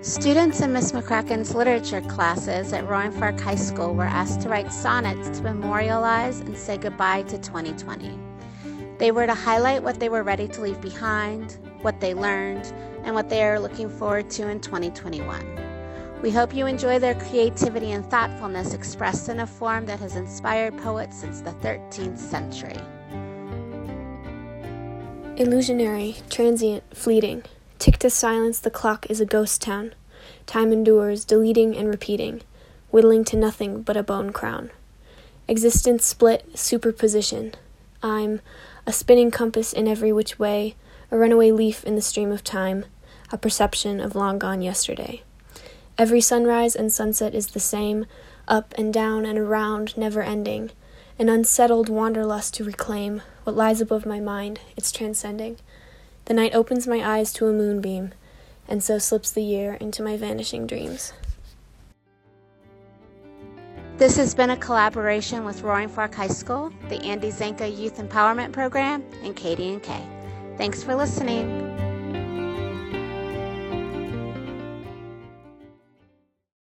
Students in Miss McCracken's literature classes at Roaring Fork High School were asked to write sonnets to memorialize and say goodbye to 2020. They were to highlight what they were ready to leave behind, what they learned, and what they are looking forward to in 2021. We hope you enjoy their creativity and thoughtfulness expressed in a form that has inspired poets since the 13th century. Illusionary, transient, fleeting. Tick to silence, the clock is a ghost town. Time endures, deleting and repeating, whittling to nothing but a bone crown. Existence split, superposition. I'm a spinning compass in every which way, a runaway leaf in the stream of time, a perception of long gone yesterday. Every sunrise and sunset is the same, up and down and around, never ending, an unsettled wanderlust to reclaim what lies above my mind, it's transcending. The night opens my eyes to a moonbeam, and so slips the year into my vanishing dreams. This has been a collaboration with Roaring Fork High School, the Andy Zanka Youth Empowerment Program, and Katie and Kay. Thanks for listening.